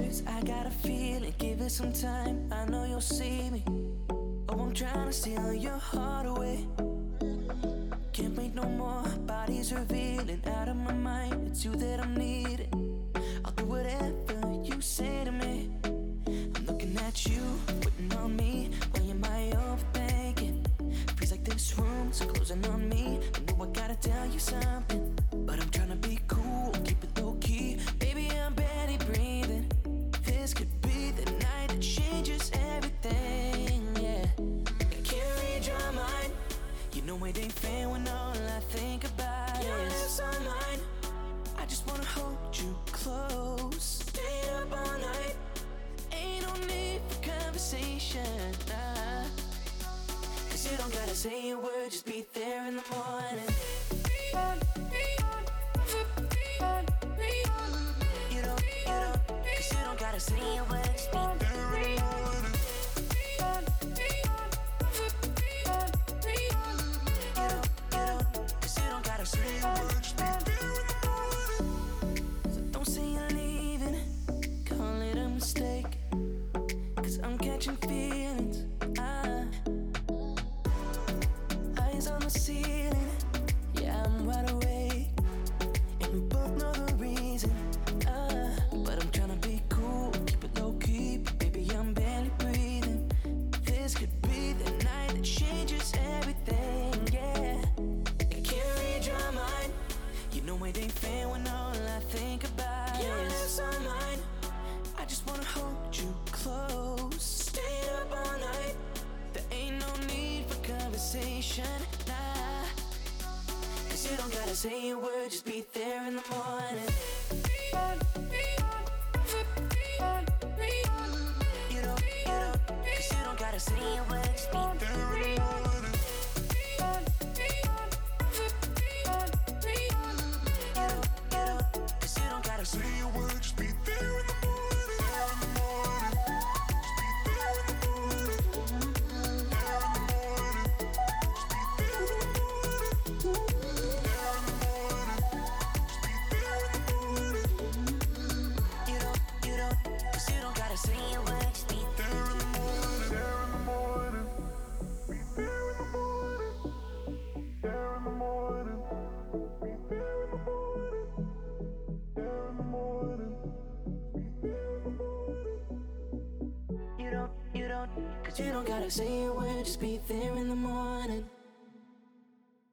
'Cause I got a feeling, give it some time, I know you'll see me. Oh, I'm trying to steal your heart away. Can't wait no more, bodies revealing out of my mind. It's you that I'm needing. I'll do whatever you say to me. I'm looking at you, waiting on me. Why am I overthinking? Feels like this room's closing on me. I know I gotta tell you something, but I'm trying to be cool, keep it low key. Baby, I'm barely breathing. This could be the night that changes everything, yeah. I can't read your mind. You know it ain't fair when all I think about is your lips on mine. I just wanna hold you close, stay up all night. Ain't no need for conversation, nah. 'Cause you don't gotta say a word, just be there in the morning. Cause you don't gotta say a word, just be there in the morning. Cause you don't gotta say a word, just be there in the morning. So don't say you're leaving, call it a mistake. Cause I'm catching feelings, eyes on the ceiling, yeah, I'm wide awake. And we both know the reason, but I'm tryna be cool, keep it low key. Baby, I'm barely breathing. This could be the night that changes everything, yeah. I can't read your mind. You know it ain't fair when all I think about is your lips on mine. I just wanna hold you close, stay up all night. There ain't no need for conversation, nah. Cause you don't gotta say a word, just be there in the morning. Cause you don't gotta say a word, just be there in the morning. Cause you don't gotta say a word, just be there in the morning. There in the morning, just be there in the morning. There in the morning, just be there in the morning. There in the morning, just be there in the morning. Cause you don't gotta say a word, just be there in the morning. There in the morning, be there in the morning. There in the morning, be there in the morning. There in the morning, be there in the morning. Cause you don't gotta say a word, just be there in the morning.